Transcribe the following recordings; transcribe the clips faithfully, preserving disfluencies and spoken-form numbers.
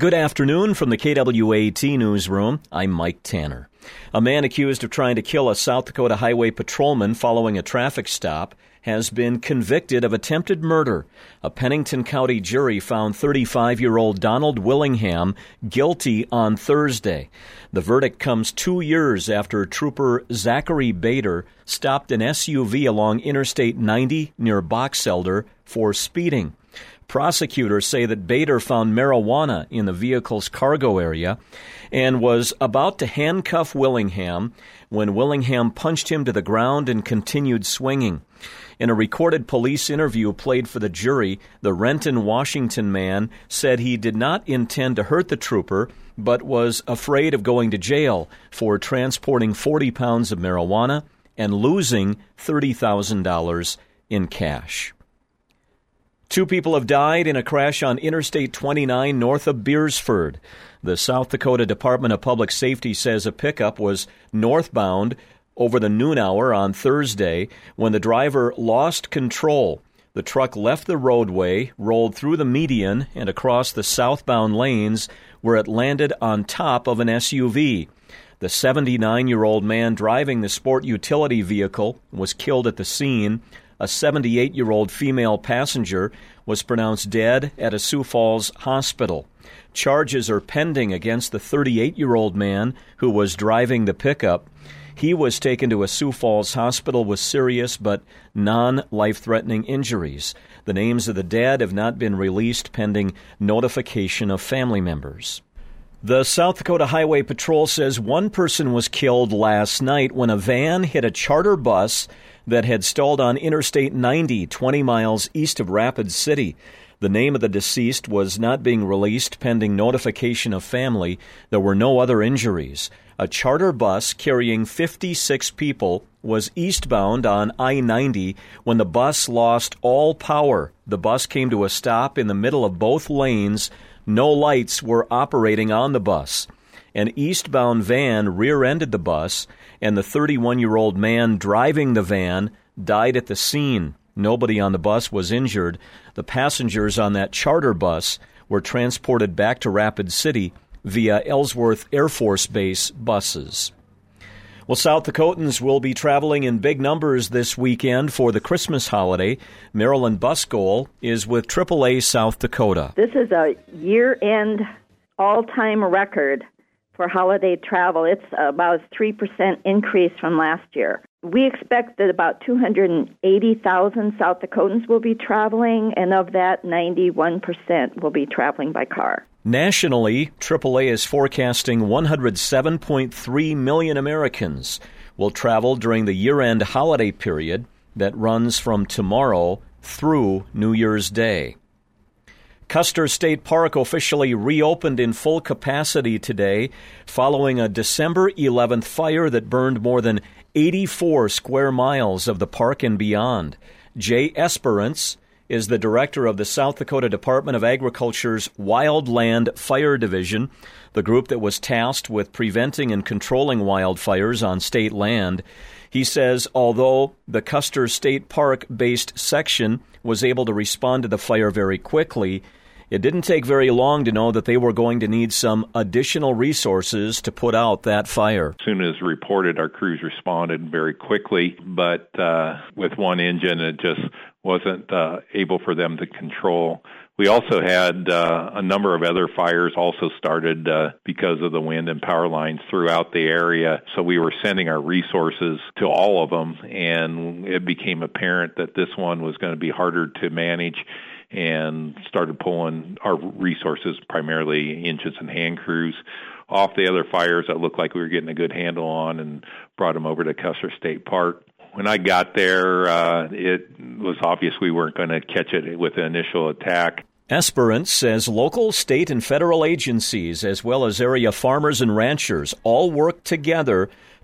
Good afternoon from the K W A T newsroom. I'm Mike Tanner. A man accused of trying to kill a South Dakota highway patrolman following a traffic stop has been convicted of attempted murder. A Pennington County jury found thirty-five-year-old Donald Willingham guilty on Thursday. The verdict comes two years after Trooper Zachary Bader stopped an S U V along Interstate ninety near Box Elder for speeding. Prosecutors say that Bader found marijuana in the vehicle's cargo area and was about to handcuff Willingham when Willingham punched him to the ground and continued swinging. In a recorded police interview played for the jury, the Renton, Washington man said he did not intend to hurt the trooper, but was afraid of going to jail for transporting forty pounds of marijuana and losing thirty thousand dollars in cash. Two people have died in a crash on Interstate twenty-nine north of Beersford. The South Dakota Department of Public Safety says a pickup was northbound over the noon hour on Thursday when the driver lost control. The truck left the roadway, rolled through the median and across the southbound lanes where it landed on top of an S U V. The seventy-nine-year-old man driving the sport utility vehicle was killed at the scene. A seventy-eight-year-old female passenger was pronounced dead at a Sioux Falls hospital. Charges are pending against the thirty-eight-year-old man who was driving the pickup. He was taken to a Sioux Falls hospital with serious but non-life-threatening injuries. The names of the dead have not been released pending notification of family members. The South Dakota Highway Patrol says one person was killed last night when a van hit a charter bus that had stalled on Interstate ninety, twenty miles east of Rapid City. The name of the deceased was not being released pending notification of family. There were no other injuries. A charter bus carrying fifty-six people was eastbound on I ninety when the bus lost all power. The bus came to a stop in the middle of both lanes. No lights were operating on the bus. An eastbound van rear-ended the bus, and the thirty-one-year-old man driving the van died at the scene. Nobody on the bus was injured. The passengers on that charter bus were transported back to Rapid City via Ellsworth Air Force Base buses. Well, South Dakotans will be traveling in big numbers this weekend for the Christmas holiday. Marilyn Buskole is with triple A South Dakota. This is a year-end all-time record for holiday travel. It's about a three percent increase from last year. We expect that about two hundred eighty thousand South Dakotans will be traveling, and of that, ninety-one percent will be traveling by car. Nationally, triple A is forecasting one hundred seven point three million Americans will travel during the year-end holiday period that runs from tomorrow through New Year's Day. Custer State Park officially reopened in full capacity today following a December eleventh fire that burned more than eighty-four square miles of the park and beyond. Jay Esperance is the director of the South Dakota Department of Agriculture's Wildland Fire Division, the group that was tasked with preventing and controlling wildfires on state land. He says although the Custer State Park-based section was able to respond to the fire very quickly, it didn't take very long to know that they were going to need some additional resources to put out that fire. As soon as reported, our crews responded very quickly, but uh, with one engine, it just wasn't uh, able for them to control. We also had uh, a number of other fires also started uh, because of the wind and power lines throughout the area. So we were sending our resources to all of them, and it became apparent that this one was going to be harder to manage, and started pulling our resources, primarily engines and hand crews, off the other fires that looked like we were getting a good handle on, and brought them over to Custer State Park. When I got there, uh, it was obvious we weren't going to catch it with the initial attack. Esperance says local, state, and federal agencies, as well as area farmers and ranchers, all work together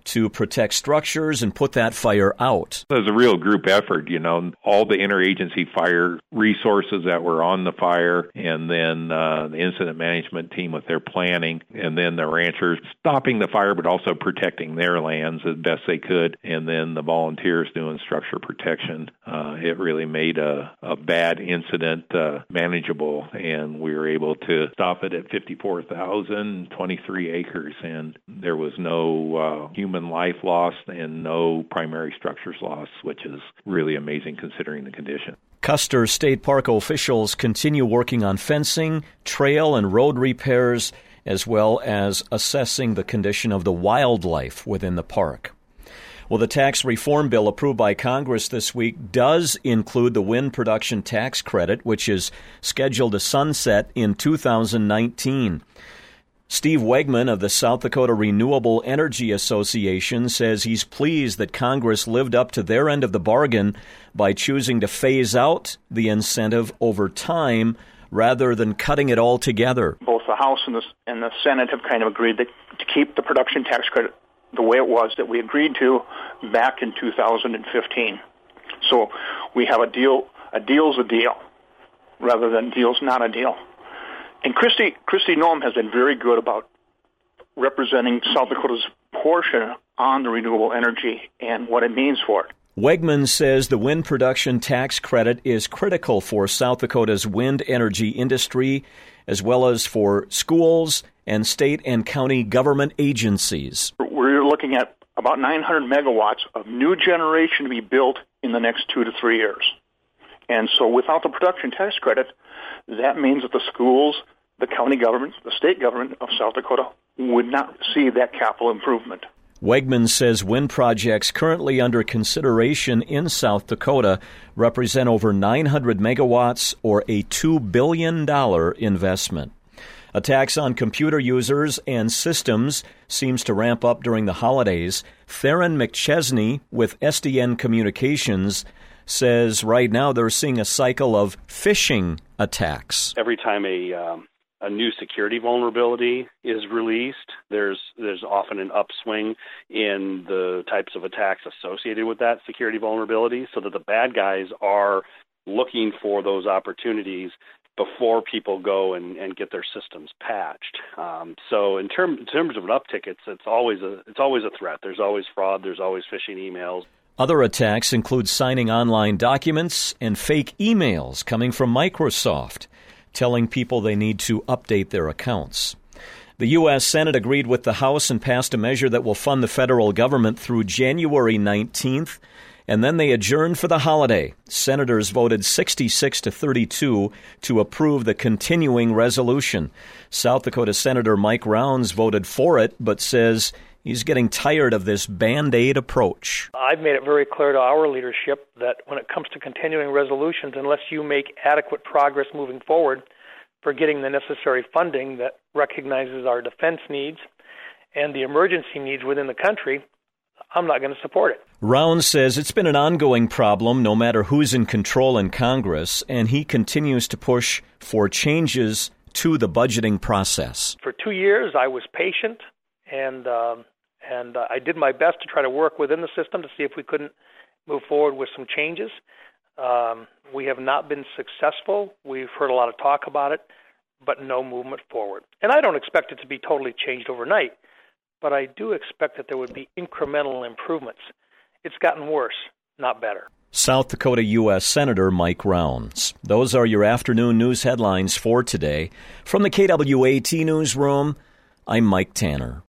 to protect structures and put that fire out. It was a real group effort, you know, all the interagency fire resources that were on the fire, and then uh, the incident management team with their planning, and then the ranchers stopping the fire but also protecting their lands as best they could, and then the volunteers doing structure protection. Uh, it really made a, a bad incident uh, manageable, and we were able to stop it at fifty-four thousand twenty-three acres, and there was no uh, human life lost and no primary structures lost, which is really amazing considering the condition. Custer State Park officials continue working on fencing, trail, and road repairs, as well as assessing the condition of the wildlife within the park. Well, the tax reform bill approved by Congress this week does include the wind production tax credit, which is scheduled to sunset in two thousand nineteen. Steve Wegman of the South Dakota Renewable Energy Association says he's pleased that Congress lived up to their end of the bargain by choosing to phase out the incentive over time rather than cutting it all together. Both the House and the, and the Senate have kind of agreed that, to keep the production tax credit the way it was that we agreed to back in two thousand fifteen. So we have a deal, a deal's a deal, rather than deal's not a deal. And Kristi, Kristi Noem has been very good about representing South Dakota's portion on the renewable energy and what it means for it. Wegman says the wind production tax credit is critical for South Dakota's wind energy industry, as well as for schools and state and county government agencies. We're looking at about nine hundred megawatts of new generation to be built in the next two to three years. And so without the production tax credit, that means that the schools, the county government, the state government of South Dakota would not see that capital improvement. Wegman says wind projects currently under consideration in South Dakota represent over nine hundred megawatts or a two billion dollars investment. A tax on computer users and systems seems to ramp up during the holidays. Theron McChesney with S D N Communications says right now they're seeing a cycle of phishing attacks. Every time a um, a new security vulnerability is released, there's there's often an upswing in the types of attacks associated with that security vulnerability, so that the bad guys are looking for those opportunities before people go and, and get their systems patched. Um, so in, term, in terms of an uptick, it's it's always a it's always a threat. There's always fraud. There's always phishing emails. Other attacks include signing online documents and fake emails coming from Microsoft, telling people they need to update their accounts. The U S Senate agreed with the House and passed a measure that will fund the federal government through January nineteenth, and then they adjourned for the holiday. Senators voted sixty-six to thirty-two to approve the continuing resolution. South Dakota Senator Mike Rounds voted for it, but says he's getting tired of this Band-Aid approach. I've made it very clear to our leadership that when it comes to continuing resolutions, unless you make adequate progress moving forward for getting the necessary funding that recognizes our defense needs and the emergency needs within the country, I'm not going to support it. Rounds says it's been an ongoing problem no matter who's in control in Congress, and he continues to push for changes to the budgeting process. For two years, I was patient, and um, and uh, I did my best to try to work within the system to see if we couldn't move forward with some changes. Um, we have not been successful. We've heard a lot of talk about it, but no movement forward. And I don't expect it to be totally changed overnight, but I do expect that there would be incremental improvements. It's gotten worse, not better. South Dakota U S Senator Mike Rounds. Those are your afternoon news headlines for today. From the K W A T Newsroom, I'm Mike Tanner.